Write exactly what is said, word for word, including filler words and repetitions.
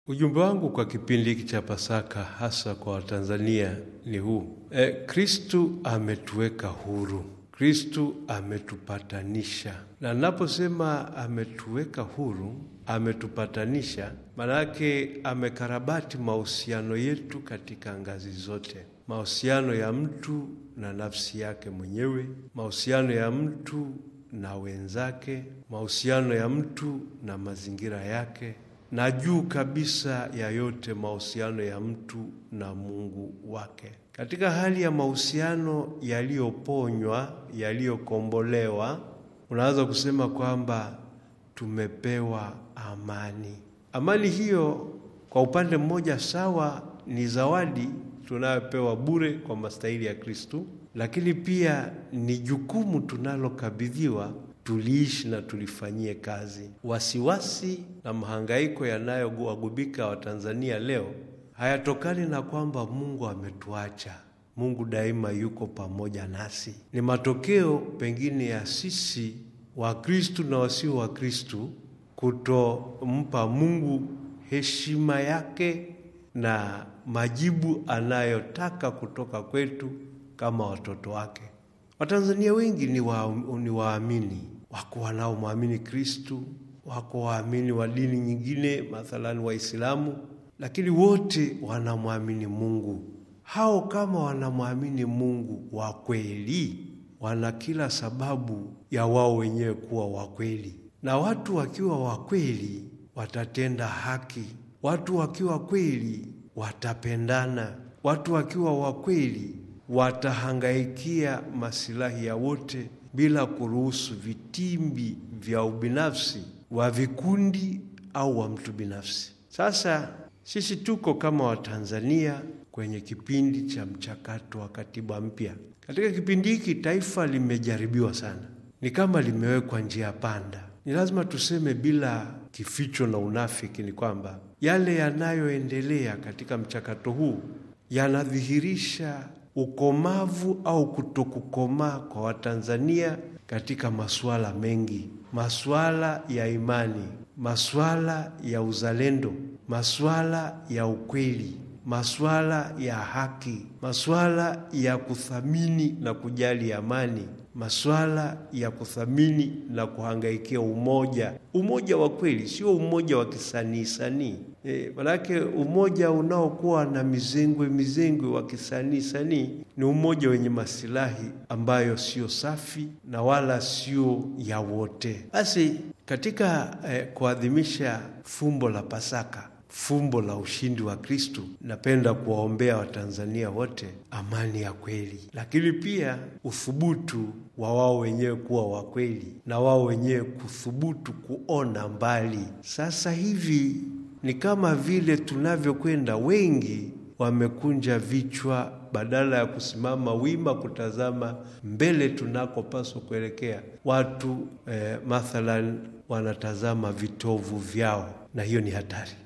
Ujumbe wangu kwa kipindi hiki cha Pasaka hasa kwa Watanzania ni huu. E, Kristu ametuweka huru. Kristu ametupatanisha. Na naposema ametuweka huru, ametupatanisha, manake amekarabati mahusiano yetu katika ngazi zote. Mahusiano ya mtu na nafsi yake mwenyewe, mahusiano ya mtu na wenzake, mahusiano ya mtu na mazingira yake, na juu kabisa ya yote mahusiano ya mtu na Mungu wake. Katika hali ya mahusiano yaliyoponywa, yaliyokombolewa, unaweza kusema kwamba tumepewa amani. Amani hiyo kwa upande mmoja sawa ni zawadi tunayopewa bure kwa mastahili ya Kristu, lakini pia ni jukumu tunalokabidhiwa tuliishi na tulifanyie kazi. Wasiwasi na mahangaiko yanayowagubika Watanzania leo hayatokani na kwamba Mungu ametuacha. Mungu daima yuko pamoja nasi. Ni matokeo pengine ya sisi Wakristu na wasio Wakristu kutompa Mungu heshima yake na majibu anayotaka kutoka kwetu kama watoto wake. Watanzania wengi ni wa, ni waamini. Wako wanaomwamini Kristu, wako waamini wa dini nyingine, mathalan Waislamu, lakini wote wanamwamini Mungu. Hao kama wanamwamini Mungu wa kweli, wana kila sababu ya wao wenyewe kuwa wa kweli. Na watu wakiwa wa kweli watatenda haki. Watu wakiwa kweli watapendana. Watu wakiwa wa kweli watahangaikia masilahi ya wote bila kuruhusu vitimbi vya ubinafsi wa vikundi au wa mtu binafsi. Sasa sisi tuko kama Watanzania kwenye kipindi cha mchakato wa katiba mpya. Katika kipindi hiki taifa limejaribiwa sana. Ni kama limewekwa njia panda. Ni lazima tuseme bila kificho na unafiki ni kwamba yale yanayoendelea katika mchakato huu yanadhihirisha ukomavu au kutokukomaa kwa Watanzania katika masuala mengi. Masuala ya imani, masuala ya uzalendo, masuala ya ukweli, masuala ya haki, masuala ya kuthamini na kujali amani, masuala ya kuthamini na kuhangaikia umoja. Umoja wa kweli, sio umoja wa kisanii sanii. E, manake umoja unaokuwa na mizengwe mizengwe wa kisanii sanii ni umoja wenye masilahi ambayo sio safi na wala sio ya wote. Basi katika eh, kuadhimisha fumbo la Pasaka, fumbo la ushindi wa Kristu, napenda kuwaombea Watanzania wote amani ya kweli, lakini pia uthubutu wa wao wenyewe kuwa wa kweli na wao wenyewe kuthubutu kuona mbali. Sasa hivi ni kama vile tunavyokwenda, wengi wamekunja vichwa badala ya kusimama wima kutazama mbele tunakopaswa kuelekea. Watu eh, mathalan wanatazama vitovu vyao, na hiyo ni hatari.